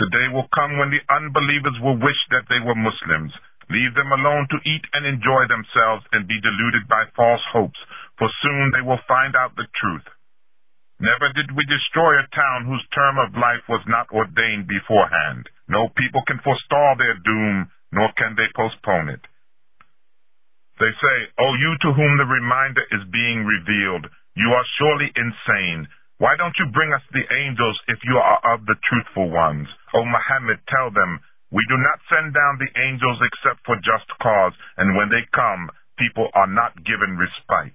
The day will come when the unbelievers will wish that they were Muslims. Leave them alone to eat and enjoy themselves and be deluded by false hopes, for soon they will find out the truth. Never did we destroy a town whose term of life was not ordained beforehand. No people can forestall their doom, nor can they postpone it. They say, "O you to whom the reminder is being revealed, you are surely insane. Why don't you bring us the angels if you are of the truthful ones?" O Muhammad, tell them, we do not send down the angels except for just cause, and when they come, people are not given respite.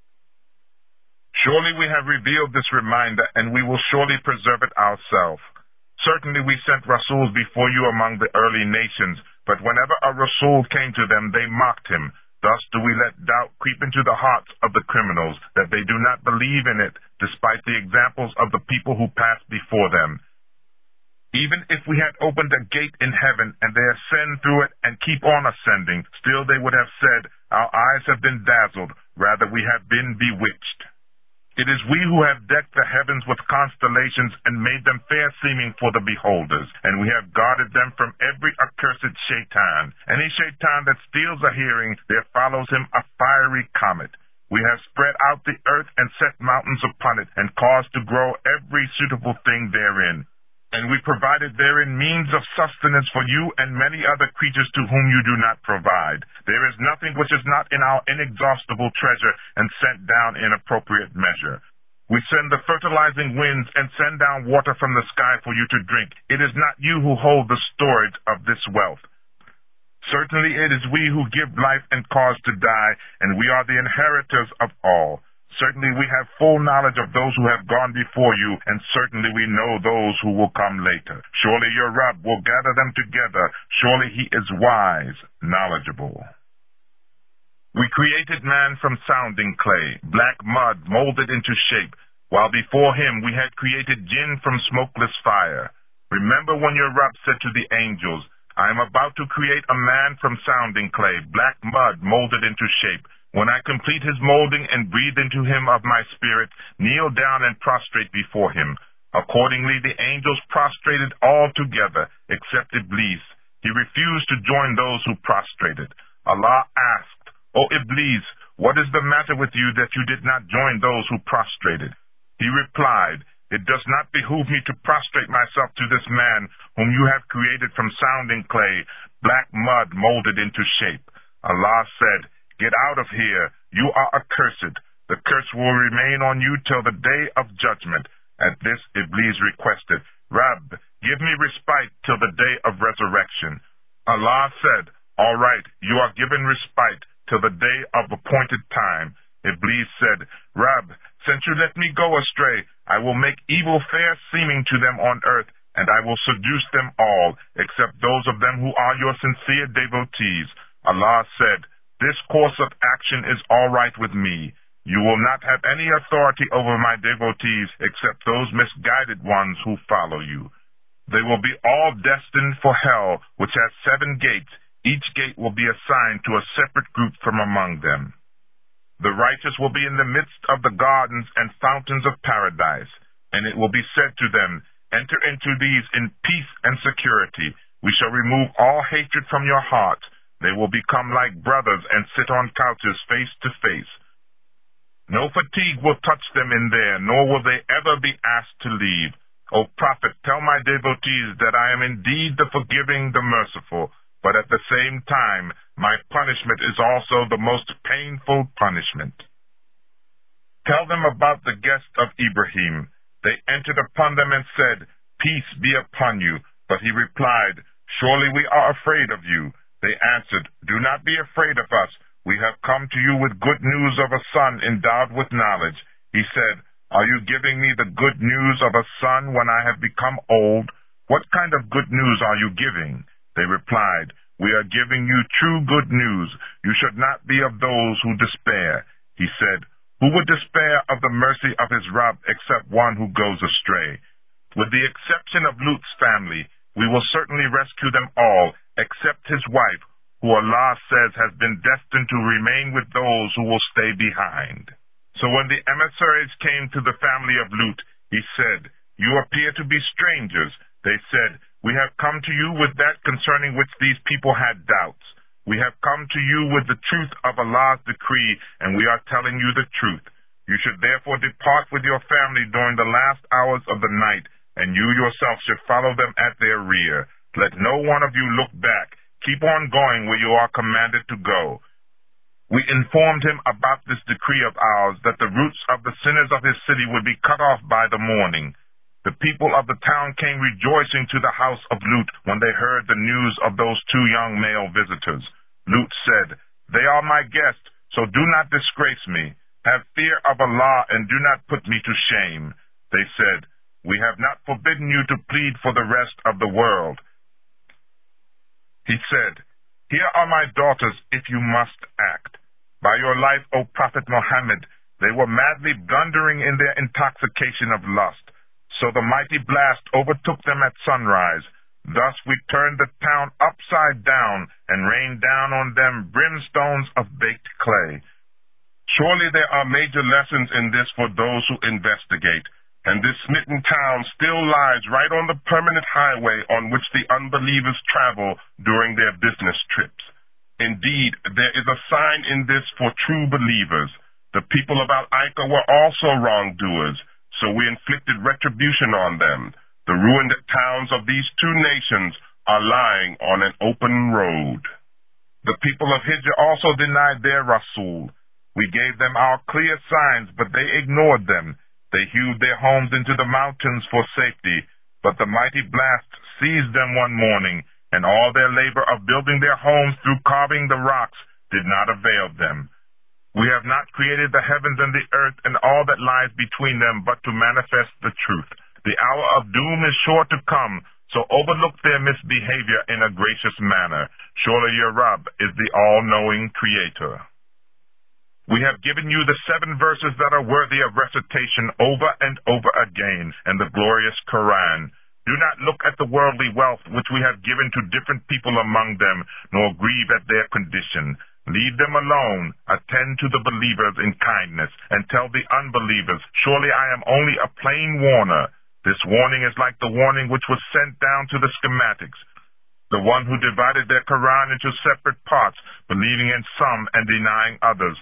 Surely we have revealed this reminder, and we will surely preserve it ourselves. Certainly we sent Rasuls before you among the early nations, but whenever a Rasul came to them, they mocked him. Thus do we let doubt creep into the hearts of the criminals, that they do not believe in it, despite the examples of the people who passed before them. Even if we had opened a gate in heaven, and they ascend through it and keep on ascending, still they would have said, "Our eyes have been dazzled, rather we have been bewitched." It is we who have decked the heavens with constellations and made them fair-seeming for the beholders, and we have guarded them from every accursed shaitan. Any shaitan that steals a hearing, there follows him a fiery comet. We have spread out the earth and set mountains upon it, and caused to grow every suitable thing therein. And we provided therein means of sustenance for you and many other creatures to whom you do not provide. There is nothing which is not in our inexhaustible treasure and sent down in appropriate measure. We send the fertilizing winds and send down water from the sky for you to drink. It is not you who hold the storage of this wealth. Certainly it is we who give life and cause to die, and we are the inheritors of all. Certainly we have full knowledge of those who have gone before you, and certainly we know those who will come later. Surely your Rabb will gather them together. Surely he is wise, knowledgeable. We created man from sounding clay, black mud molded into shape, while before him we had created jinn from smokeless fire. Remember when your Rabb said to the angels, "I am about to create a man from sounding clay, black mud molded into shape. When I complete his molding and breathe into him of my spirit, kneel down and prostrate before him." Accordingly, the angels prostrated all together, except Iblis. He refused to join those who prostrated. Allah asked, "O Iblis, what is the matter with you that you did not join those who prostrated?" He replied, "It does not behoove me to prostrate myself to this man whom you have created from sounding clay, black mud molded into shape." Allah said, "Get out of here. You are accursed. The curse will remain on you till the day of judgment." At this, Iblis requested, "Rabb, give me respite till the day of resurrection." Allah said, "All right, you are given respite till the day of appointed time." Iblis said, "Rabb, since you let me go astray, I will make evil fair seeming to them on earth, and I will seduce them all, except those of them who are your sincere devotees." Allah said, "This course of action is all right with me. You will not have any authority over my devotees except those misguided ones who follow you. They will be all destined for hell, which has 7 gates. Each gate will be assigned to a separate group from among them. The righteous will be in the midst of the gardens and fountains of paradise, and it will be said to them, 'Enter into these in peace and security. We shall remove all hatred from your hearts. They will become like brothers and sit on couches face to face. No fatigue will touch them in there, nor will they ever be asked to leave. O Prophet, tell my devotees that I am indeed the forgiving, the merciful, but at the same time, my punishment is also the most painful punishment." Tell them about the guest of Ibrahim. They entered upon them and said, "Peace be upon you." But he replied, "Surely we are afraid of you." They answered, "Do not be afraid of us. We have come to you with good news of a son endowed with knowledge." He said, "Are you giving me the good news of a son when I have become old? What kind of good news are you giving?" They replied, "We are giving you true good news. You should not be of those who despair." He said, "Who would despair of the mercy of his Rabb except one who goes astray? With the exception of Lut's family, we will certainly rescue them all, except his wife, who Allah says has been destined to remain with those who will stay behind." So when the emissaries came to the family of Lut, he said, "You appear to be strangers." They said, We have come to you with that concerning which these people had doubts. We have come to you with the truth of Allah's decree, and we are telling you the truth. You should therefore depart with your family during the last hours of the night, and you yourself should follow them at their rear. Let no one of you look back. Keep on going where you are commanded to go. We informed him about this decree of ours, that the roots of the sinners of his city would be cut off by the morning. The people of the town came rejoicing to the house of Lut when they heard the news of those two young male visitors. Lut said, "They are my guests, so do not disgrace me. Have fear of Allah and do not put me to shame." They said, "We have not forbidden you to plead for the rest of the world." He said, "Here are my daughters if you must act. By your life, O Prophet Muhammad, they were madly blundering in their intoxication of lust. So the mighty blast overtook them at sunrise. Thus we turned the town upside down and rained down on them brimstones of baked clay. Surely there are major lessons in this for those who investigate. And this smitten town still lies right on the permanent highway on which the unbelievers travel during their business trips. Indeed, there is a sign in this for true believers. The people of Al-Aika were also wrongdoers, so we inflicted retribution on them. The ruined towns of these two nations are lying on an open road. The people of Hijr also denied their Rasul. We gave them our clear signs, but they ignored them. They hewed their homes into the mountains for safety, but the mighty blast seized them one morning, and all their labor of building their homes through carving the rocks did not avail them. We have not created the heavens and the earth and all that lies between them, but to manifest the truth. The hour of doom is sure to come, so overlook their misbehavior in a gracious manner. Surely your Rabb is the all-knowing Creator. We have given you the 7 verses that are worthy of recitation over and over again in the glorious Quran. Do not look at the worldly wealth which we have given to different people among them, nor grieve at their condition. Leave them alone, attend to the believers in kindness, and tell the unbelievers, surely I am only a plain warner. This warning is like the warning which was sent down to the schematics, the one who divided their Quran into separate parts, believing in some and denying others.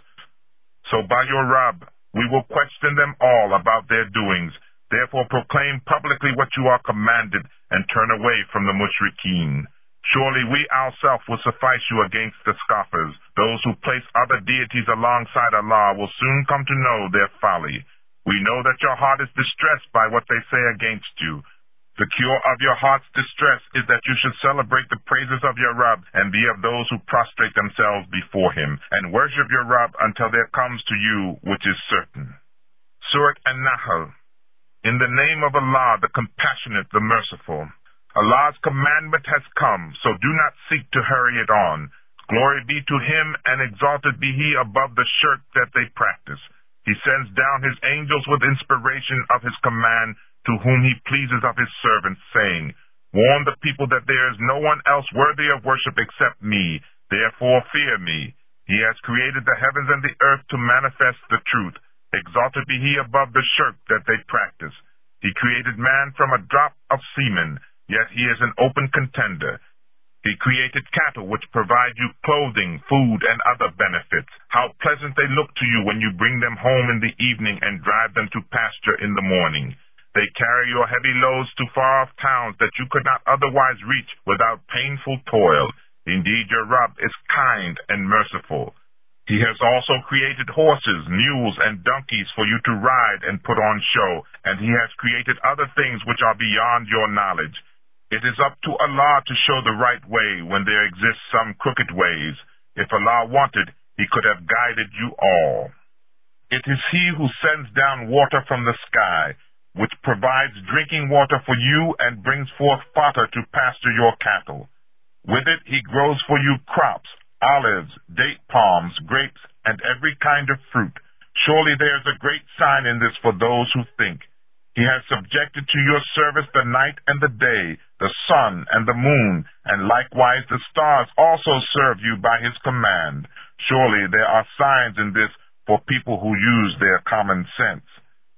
So by your Rabb, we will question them all about their doings. Therefore proclaim publicly what you are commanded and turn away from the mushrikeen. Surely we ourselves will suffice you against the scoffers. Those who place other deities alongside Allah will soon come to know their folly. We know that your heart is distressed by what they say against you. The cure of your heart's distress is that you should celebrate the praises of your Rabb and be of those who prostrate themselves before him and worship your Rabb until there comes to you which is certain. Surat An-Nahl. In the name of Allah, the Compassionate, the Merciful. Allah's commandment has come, so do not seek to hurry it on. Glory be to him, and exalted be he above the shirk that they practice. He sends down his angels with inspiration of his command to whom he pleases of his servants, saying, Warn the people that there is no one else worthy of worship except me. Therefore fear me. He has created the heavens and the earth to manifest the truth. Exalted be he above the shirk that they practice. He created man from a drop of semen, yet he is an open contender. He created cattle which provide you clothing, food, and other benefits. How pleasant they look to you when you bring them home in the evening and drive them to pasture in the morning. They carry your heavy loads to far-off towns that you could not otherwise reach without painful toil. Indeed, your Rabb is kind and merciful. He has also created horses, mules, and donkeys for you to ride and put on show, and he has created other things which are beyond your knowledge. It is up to Allah to show the right way when there exist some crooked ways. If Allah wanted, he could have guided you all. It is he who sends down water from the sky, which provides drinking water for you and brings forth fodder to pasture your cattle. With it he grows for you crops, olives, date palms, grapes, and every kind of fruit. Surely there is a great sign in this for those who think. He has subjected to your service the night and the day, the sun and the moon, and likewise the stars also serve you by his command. Surely there are signs in this for people who use their common sense.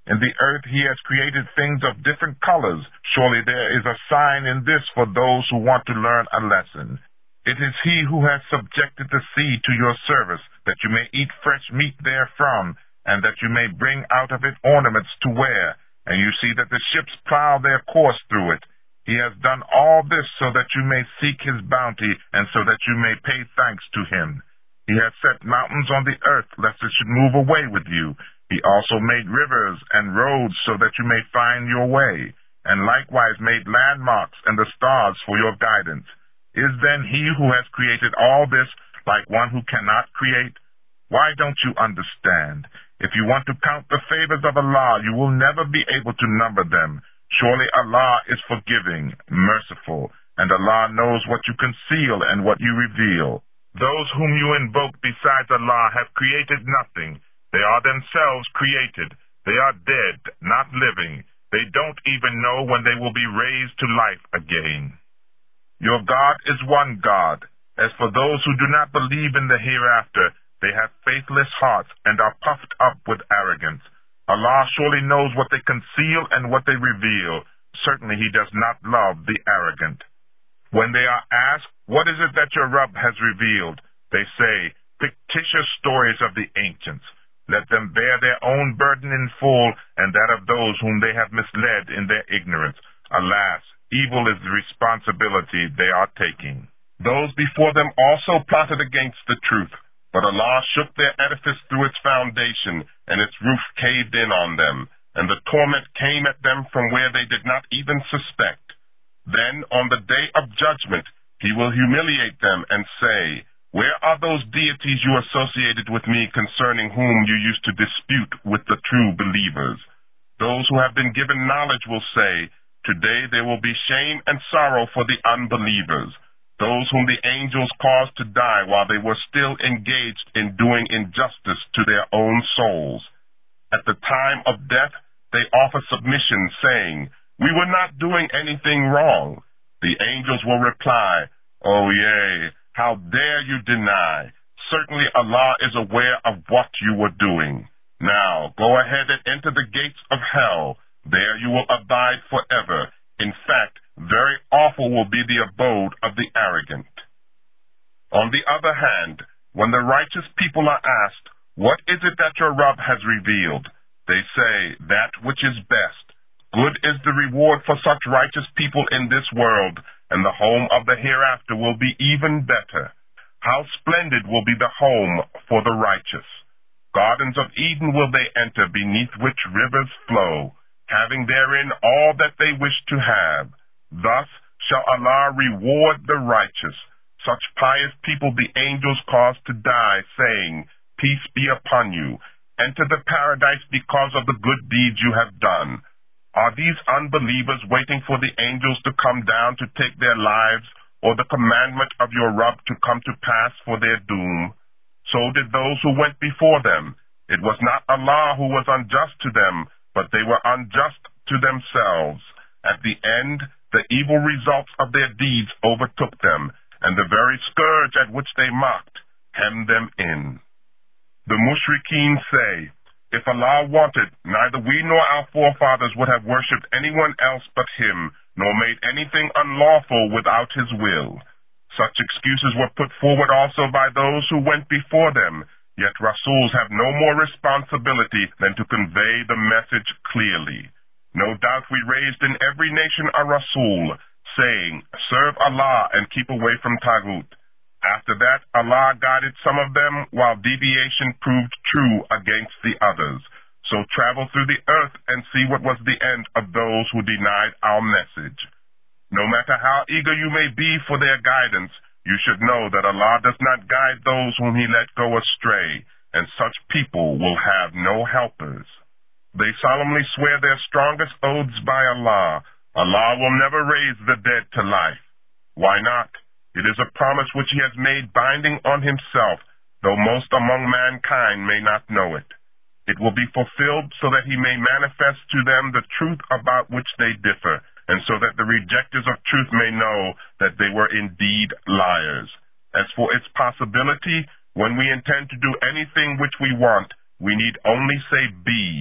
In the earth he has created things of different colors. Surely there is a sign in this for those who want to learn a lesson. It is he who has subjected the sea to your service, that you may eat fresh meat therefrom, and that you may bring out of it ornaments to wear. And you see that the ships plow their course through it. He has done all this so that you may seek his bounty, and so that you may pay thanks to him. He has set mountains on the earth, lest it should move away with you. He also made rivers and roads so that you may find your way, and likewise made landmarks and the stars for your guidance. Is then he who has created all this like one who cannot create? Why don't you understand? If you want to count the favors of Allah, you will never be able to number them. Surely Allah is forgiving, merciful, and Allah knows what you conceal and what you reveal. Those whom you invoke besides Allah have created nothing. They are themselves created. They are dead, not living. They don't even know when they will be raised to life again. Your God is one God. As for those who do not believe in the hereafter, they have faithless hearts and are puffed up with arrogance. Allah surely knows what they conceal and what they reveal. Certainly he does not love the arrogant. When they are asked, what is it that your Rabb has revealed? They say, fictitious stories of the ancients. Let them bear their own burden in full, and that of those whom they have misled in their ignorance. Alas, evil is the responsibility they are taking. Those before them also plotted against the truth, but Allah shook their edifice through its foundation, and its roof caved in on them, and the torment came at them from where they did not even suspect. Then on the day of judgment, he will humiliate them and say, where are those deities you associated with me concerning whom you used to dispute with the true believers? Those who have been given knowledge will say, today there will be shame and sorrow for the unbelievers, those whom the angels caused to die while they were still engaged in doing injustice to their own souls. At the time of death, they offer submission, saying, we were not doing anything wrong. The angels will reply, oh yea, how dare you deny? Certainly Allah is aware of what you were doing. Now go ahead and enter the gates of hell. There you will abide forever. In fact, very awful will be the abode of the arrogant. On the other hand, when the righteous people are asked, what is it that your Rabb has revealed? They say, that which is best. Good is the reward for such righteous people in this world, and the home of the hereafter will be even better. How splendid will be the home for the righteous. Gardens of Eden will they enter, beneath which rivers flow, having therein all that they wish to have. Thus shall Allah reward the righteous. Such pious people the angels cause to die, saying, peace be upon you. Enter the paradise because of the good deeds you have done. Are these unbelievers waiting for the angels to come down to take their lives, or the commandment of your Rabb to come to pass for their doom? So did those who went before them. It was not Allah who was unjust to them, but they were unjust to themselves. At the end, the evil results of their deeds overtook them, and the very scourge at which they mocked hemmed them in. The mushrikeen say, if Allah wanted, neither we nor our forefathers would have worshipped anyone else but him, nor made anything unlawful without his will. Such excuses were put forward also by those who went before them, yet Rasuls have no more responsibility than to convey the message clearly. No doubt we raised in every nation a Rasul, saying, serve Allah and keep away from Taghut. After that, Allah guided some of them, while deviation proved true against the others. So travel through the earth and see what was the end of those who denied our message. No matter how eager you may be for their guidance, you should know that Allah does not guide those whom he let go astray, and such people will have no helpers. They solemnly swear their strongest oaths by Allah. Allah will never raise the dead to life. Why not? It is a promise which he has made binding on himself, though most among mankind may not know it. It will be fulfilled so that he may manifest to them the truth about which they differ, and so that the rejectors of truth may know that they were indeed liars. As for its possibility, when we intend to do anything which we want, we need only say be,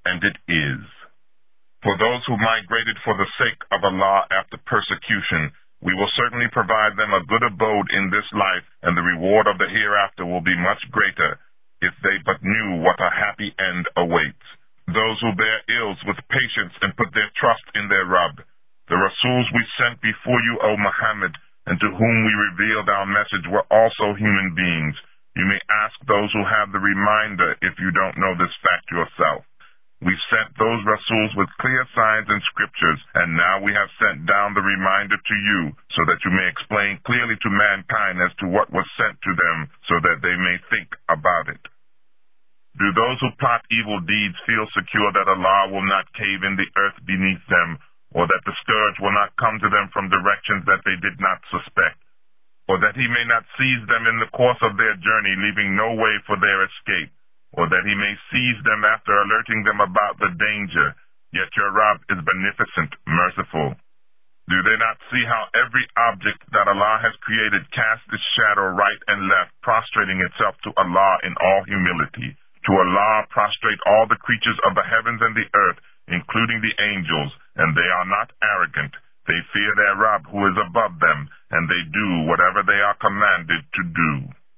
and it is. For those who migrated for the sake of Allah after persecution, we will certainly provide them a good abode in this life, and the reward of the hereafter will be much greater, if they but knew what a happy end awaits. Those who bear ills with patience and put their trust in their Rabb, the Rasuls we sent before you, O Muhammad, and to whom we revealed our message, were also human beings. You may ask those who have the reminder if you don't know this fact yourself. We sent those Rasuls with clear signs and scriptures, and now we have sent down the reminder to you, so that you may explain clearly to mankind as to what was sent to them, so that they may think about it. Do those who plot evil deeds feel secure that Allah will not cave in the earth beneath them, or that the scourge will not come to them from directions that they did not suspect, or that he may not seize them in the course of their journey, leaving no way for their escape, or that he may seize them after alerting them about the danger, yet your Rabb is beneficent, merciful. Do they not see how every object that Allah has created casts its shadow right and left, prostrating itself to Allah in all humility? To Allah prostrate all the creatures of the heavens and the earth, including the angels, and they are not arrogant. They fear their Rabb who is above them, and they do whatever they are commanded to do.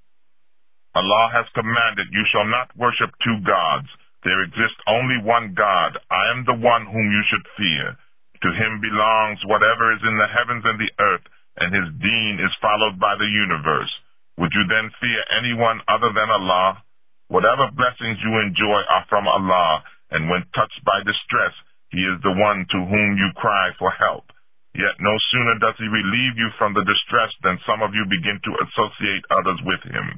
Allah has commanded, you shall not worship two gods. There exists only one God. I am the one whom you should fear. To him belongs whatever is in the heavens and the earth, and his deen is followed by the universe. Would you then fear anyone other than Allah? Whatever blessings you enjoy are from Allah, and when touched by distress, he is the one to whom you cry for help. Yet no sooner does he relieve you from the distress than some of you begin to associate others with him,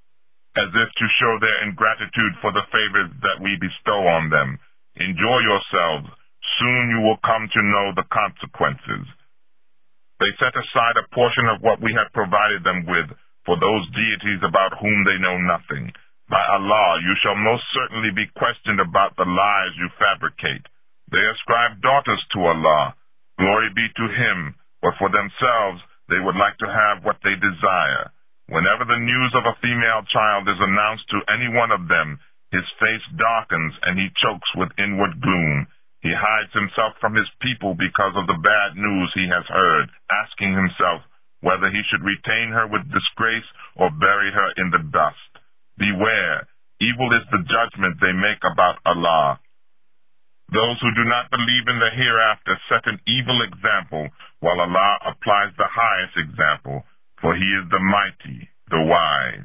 as if to show their ingratitude for the favors that we bestow on them. Enjoy yourselves. Soon you will come to know the consequences. They set aside a portion of what we have provided them with for those deities about whom they know nothing. By Allah, you shall most certainly be questioned about the lies you fabricate. They ascribe daughters to Allah. Glory be to him, but for themselves they would like to have what they desire. Whenever the news of a female child is announced to any one of them, his face darkens and he chokes with inward gloom. He hides himself from his people because of the bad news he has heard, asking himself whether he should retain her with disgrace or bury her in the dust. Beware, evil is the judgment they make about Allah. Those who do not believe in the hereafter set an evil example, while Allah applies the highest example, for he is the mighty, the wise.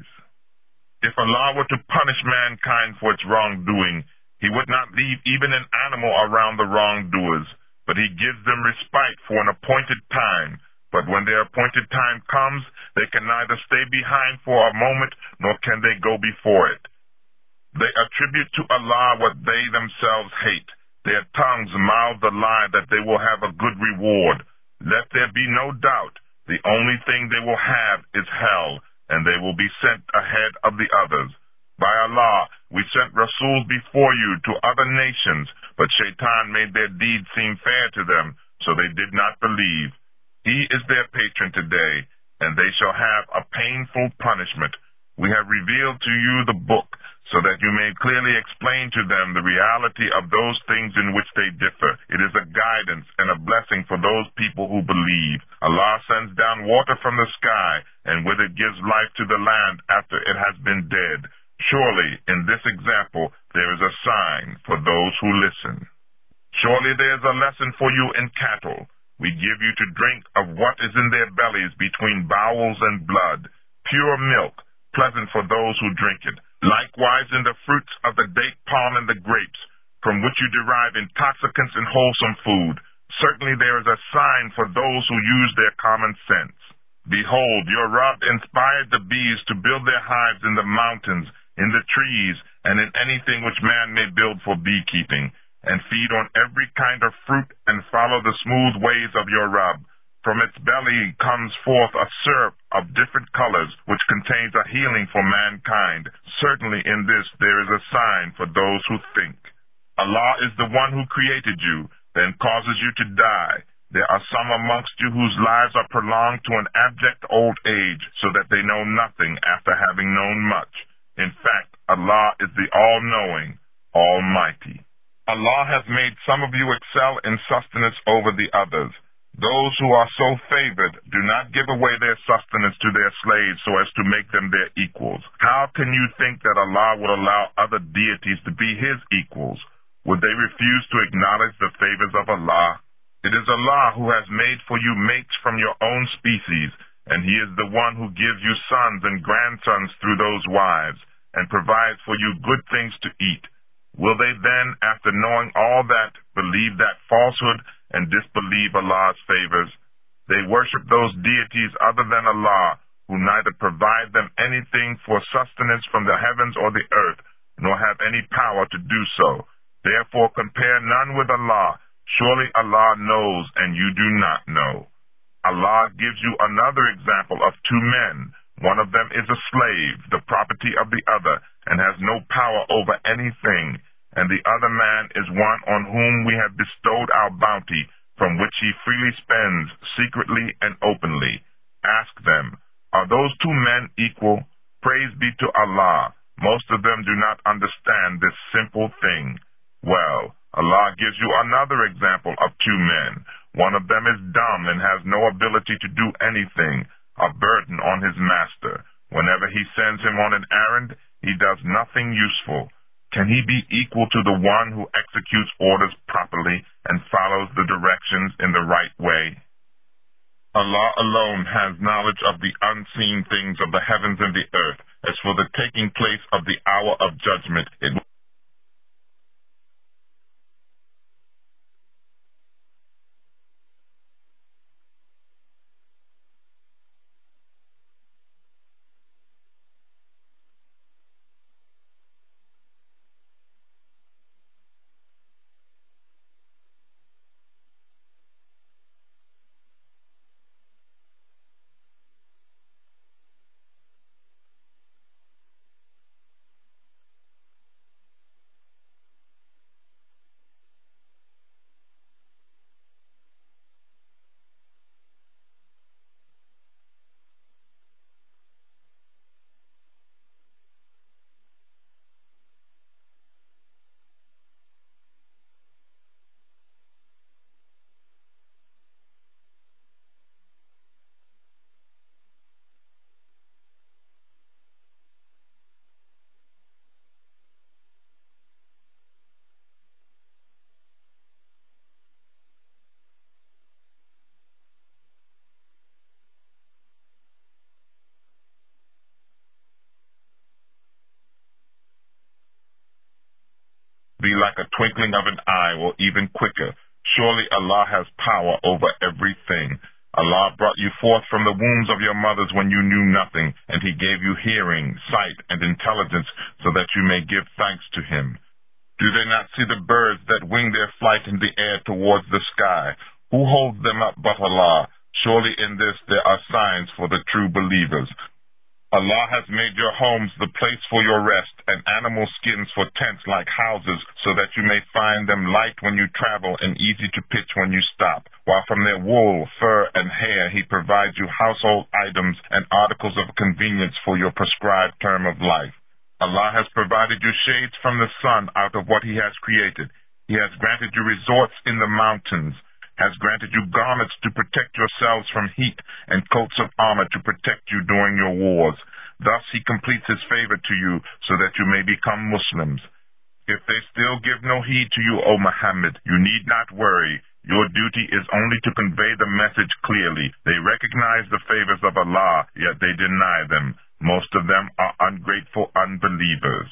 If Allah were to punish mankind for its wrongdoing, he would not leave even an animal around the wrongdoers, but he gives them respite for an appointed time. But when their appointed time comes, they can neither stay behind for a moment, nor can they go before it. They attribute to Allah what they themselves hate. Their tongues mouth the lie that they will have a good reward. Let there be no doubt, the only thing they will have is hell, and they will be sent ahead of the others. By Allah, we sent Rasuls before you to other nations, but Shaitan made their deeds seem fair to them, so they did not believe. He is their patron today, and they shall have a painful punishment. We have revealed to you the book, so that you may clearly explain to them the reality of those things in which they differ. It is a guidance and a blessing for those people who believe. Allah sends down water from the sky, and with it gives life to the land after it has been dead. Surely, in this example, there is a sign for those who listen. Surely there is a lesson for you in cattle. We give you to drink of what is in their bellies between bowels and blood, pure milk, pleasant for those who drink it. Likewise in the fruits of the date palm and the grapes, from which you derive intoxicants and wholesome food. Certainly there is a sign for those who use their common sense. Behold, your Rabb inspired the bees to build their hives in the mountains, in the trees, and in anything which man may build for beekeeping, and feed on every kind of fruit and follow the smooth ways of your Rabb. From its belly comes forth a syrup of different colors, which contains a healing for mankind. Certainly in this there is a sign for those who think. Allah is the one who created you, then causes you to die. There are some amongst you whose lives are prolonged to an abject old age, so that they know nothing after having known much. In fact, Allah is the all-knowing, almighty. Allah has made some of you excel in sustenance over the others. Those who are so favored do not give away their sustenance to their slaves so as to make them their equals. How can you think that Allah would allow other deities to be his equals? Would they refuse to acknowledge the favors of Allah? It is Allah who has made for you mates from your own species, and he is the one who gives you sons and grandsons through those wives, and provides for you good things to eat. Will they then, after knowing all that, believe that falsehood and disbelieve Allah's favors? They worship those deities other than Allah, who neither provide them anything for sustenance from the heavens or the earth, nor have any power to do so. Therefore compare none with Allah. Surely Allah knows, and you do not know. Allah gives you another example of two men. One of them is a slave, the property of the other, and has no power over anything, and the other man is one on whom we have bestowed our bounty, from which he freely spends, secretly and openly. Ask them, are those two men equal? Praise be to Allah. Most of them do not understand this simple thing. Well, Allah gives you another example of two men. One of them is dumb and has no ability to do anything, a burden on his master. Whenever he sends him on an errand, he does nothing useful. Can he be equal to the one who executes orders properly and follows the directions in the right way? Allah alone has knowledge of the unseen things of the heavens and the earth. As for the taking place of the hour of judgment, it will be like a twinkling of an eye, or even quicker. Surely Allah has power over everything. Allah brought you forth from the wombs of your mothers when you knew nothing, and he gave you hearing, sight, and intelligence so that you may give thanks to him. Do they not see the birds that wing their flight in the air towards the sky? Who holds them up but Allah? Surely in this there are signs for the true believers. Allah has made your homes the place for your rest, and animal skins for tents like houses, so that you may find them light when you travel and easy to pitch when you stop, while from their wool, fur, and hair he provides you household items and articles of convenience for your prescribed term of life. Allah has provided you shades from the sun out of what he has created. He has granted you resorts in the mountains, has granted you garments to protect yourselves from heat, and coats of armor to protect you during your wars. Thus he completes his favor to you, so that you may become Muslims. If they still give no heed to you, O Muhammad, you need not worry. Your duty is only to convey the message clearly. They recognize the favors of Allah, yet they deny them. Most of them are ungrateful unbelievers.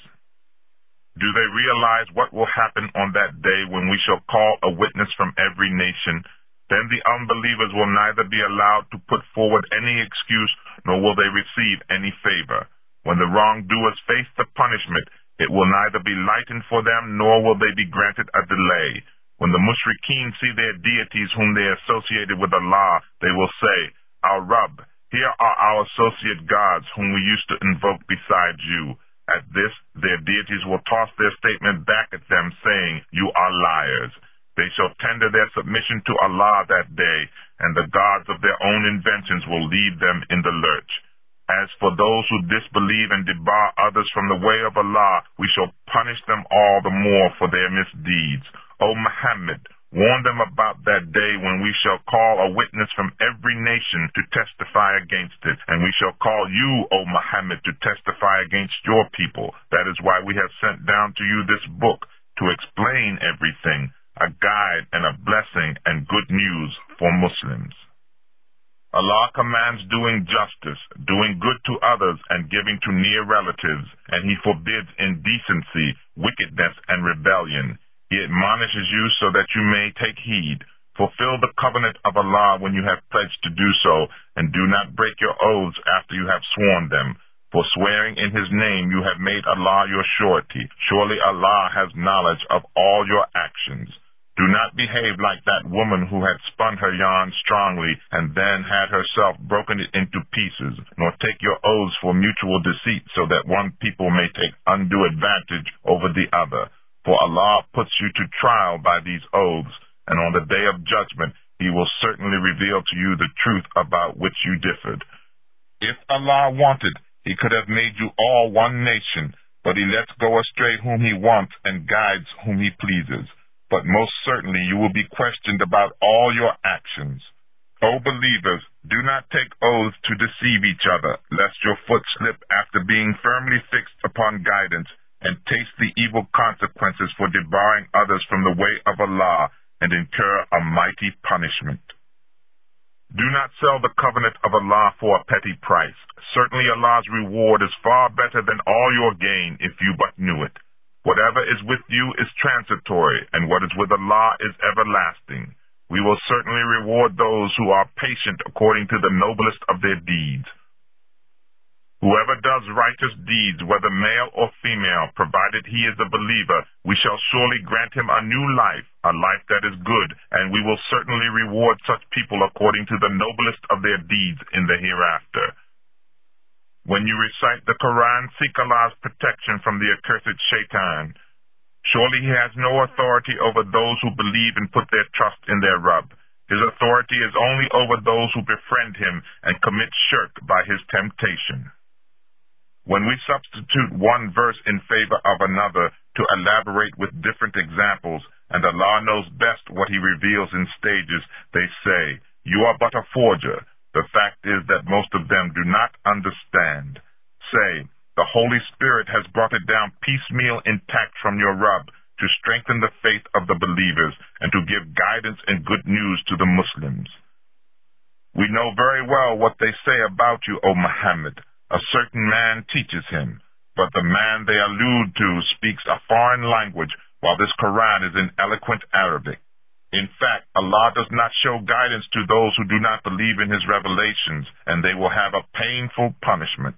Do they realize what will happen on that day when we shall call a witness from every nation? Then the unbelievers will neither be allowed to put forward any excuse, nor will they receive any favor. When the wrongdoers face the punishment, it will neither be lightened for them, nor will they be granted a delay. When the mushrikeen see their deities whom they associated with Allah, they will say, Our Rabb, here are our associate gods whom we used to invoke besides you. At this, their deities will toss their statement back at them, saying, You are liars. They shall tender their submission to Allah that day, and the gods of their own inventions will lead them in the lurch. As for those who disbelieve and debar others from the way of Allah, we shall punish them all the more for their misdeeds. O Muhammad, warn them about that day when we shall call a witness from every nation to testify against it, and we shall call you, O Muhammad, to testify against your people. That is why we have sent down to you this book, to explain everything, a guide and a blessing and good news for Muslims. Allah commands doing justice, doing good to others, and giving to near relatives, and He forbids indecency, wickedness, and rebellion. He admonishes you so that you may take heed. Fulfill the covenant of Allah when you have pledged to do so, and do not break your oaths after you have sworn them. For swearing in His name you have made Allah your surety. Surely Allah has knowledge of all your actions. Do not behave like that woman who had spun her yarn strongly and then had herself broken it into pieces, nor take your oaths for mutual deceit so that one people may take undue advantage over the other. For Allah puts you to trial by these oaths, and on the day of judgment He will certainly reveal to you the truth about which you differed. If Allah wanted, He could have made you all one nation, but He lets go astray whom He wants and guides whom He pleases. But most certainly you will be questioned about all your actions. O believers, do not take oaths to deceive each other, lest your foot slip after being firmly fixed upon guidance, and taste the evil consequences for debarring others from the way of Allah, and incur a mighty punishment. Do not sell the covenant of Allah for a petty price. Certainly Allah's reward is far better than all your gain if you but knew it. Whatever is with you is transitory, and what is with Allah is everlasting. We will certainly reward those who are patient according to the noblest of their deeds. Whoever does righteous deeds, whether male or female, provided he is a believer, we shall surely grant him a new life, a life that is good, and we will certainly reward such people according to the noblest of their deeds in the hereafter. When you recite the Quran, seek Allah's protection from the accursed shaitan. Surely he has no authority over those who believe and put their trust in their Rabb. His authority is only over those who befriend him and commit shirk by his temptation. When we substitute one verse in favor of another to elaborate with different examples, and Allah knows best what He reveals in stages, they say, "You are but a forger." The fact is that most of them do not understand. Say, the Holy Spirit has brought it down piecemeal intact from your Rabb to strengthen the faith of the believers and to give guidance and good news to the Muslims. We know very well what they say about you, O Muhammad. A certain man teaches him, but the man they allude to speaks a foreign language, while this Quran is in eloquent Arabic. In fact, Allah does not show guidance to those who do not believe in His revelations, and they will have a painful punishment.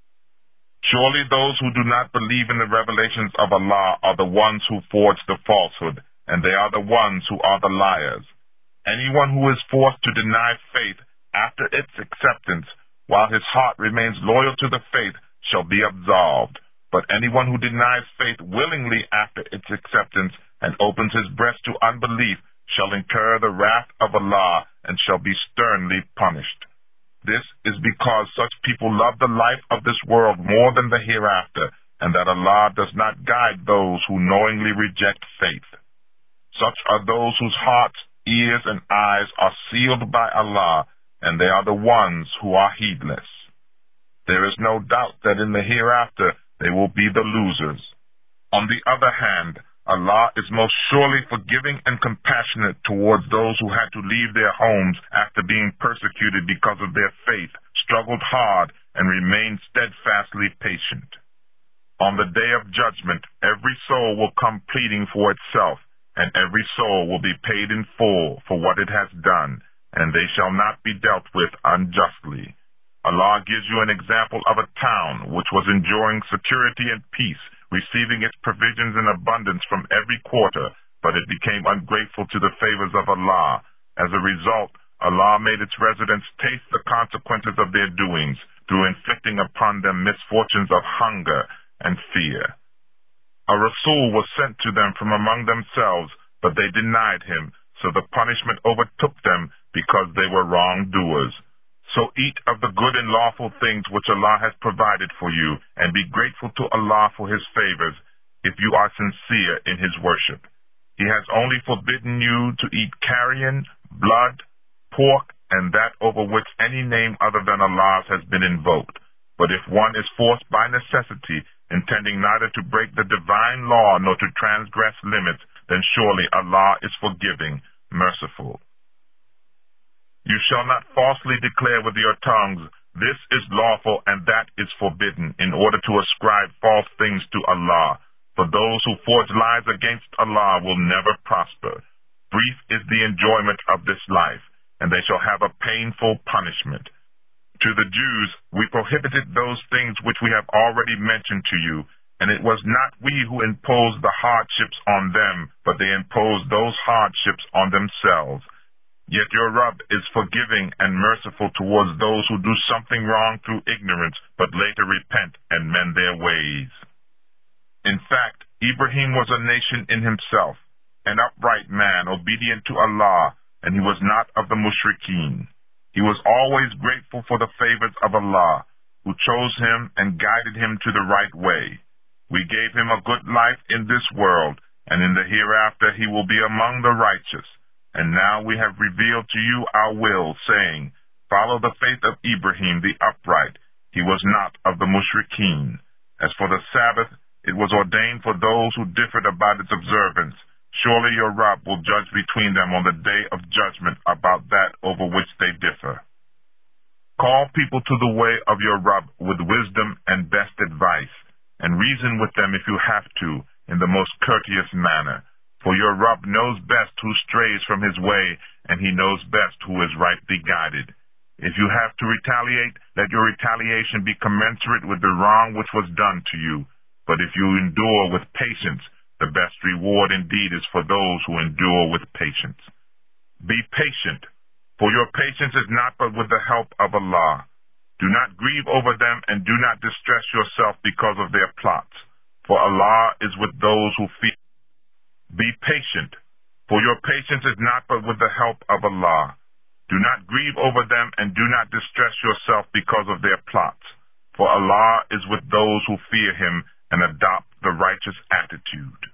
Surely those who do not believe in the revelations of Allah are the ones who forge the falsehood, and they are the ones who are the liars. Anyone who is forced to deny faith after its acceptance, while his heart remains loyal to the faith, shall be absolved. But anyone who denies faith willingly after its acceptance and opens his breast to unbelief shall incur the wrath of Allah and shall be sternly punished. This is because such people love the life of this world more than the hereafter, and that Allah does not guide those who knowingly reject faith. Such are those whose hearts, ears, and eyes are sealed by Allah, and they are the ones who are heedless. There is no doubt that in the hereafter they will be the losers. On the other hand, Allah is most surely forgiving and compassionate towards those who had to leave their homes after being persecuted because of their faith, struggled hard, and remained steadfastly patient. On the day of judgment, every soul will come pleading for itself, and every soul will be paid in full for what it has done, and they shall not be dealt with unjustly. Allah gives you an example of a town which was enjoying security and peace, receiving its provisions in abundance from every quarter, but it became ungrateful to the favors of Allah. As a result, Allah made its residents taste the consequences of their doings through inflicting upon them misfortunes of hunger and fear. A Rasul was sent to them from among themselves, but they denied him, so the punishment overtook them because they were wrongdoers. So eat of the good and lawful things which Allah has provided for you, and be grateful to Allah for His favors if you are sincere in His worship. He has only forbidden you to eat carrion, blood, pork, and that over which any name other than Allah's has been invoked. But if one is forced by necessity, intending neither to break the divine law nor to transgress limits, then surely Allah is forgiving, merciful. You shall not falsely declare with your tongues, this is lawful and that is forbidden, in order to ascribe false things to Allah. For those who forge lies against Allah will never prosper. Brief is the enjoyment of this life, and they shall have a painful punishment. To the Jews, we prohibited those things which we have already mentioned to you, and it was not we who imposed the hardships on them, but they imposed those hardships on themselves. Yet your Rabb is forgiving and merciful towards those who do something wrong through ignorance, but later repent and mend their ways. In fact, Ibrahim was a nation in himself, an upright man, obedient to Allah, and he was not of the mushrikeen. He was always grateful for the favors of Allah, who chose him and guided him to the right way. We gave him a good life in this world, and in the hereafter he will be among the righteous. And now we have revealed to you our will, saying, follow the faith of Ibrahim the upright. He was not of the mushrikeen. As for the Sabbath, it was ordained for those who differed about its observance. Surely your Rabb will judge between them on the day of judgment about that over which they differ. Call people to the way of your Rabb with wisdom and best advice, and reason with them if you have to, in the most courteous manner. For your Rabb knows best who strays from his way, and he knows best who is rightly guided. If you have to retaliate, let your retaliation be commensurate with the wrong which was done to you. But if you endure with patience, the best reward indeed is for those who endure with patience. Be patient, for your patience is not but with the help of Allah. Do not grieve over them, and do not distress yourself because of their plots, for Allah is with those who fear. Be patient, for your patience is not but with the help of Allah. Do not grieve over them, and do not distress yourself because of their plots, for Allah is with those who fear Him and adopt the righteous attitude.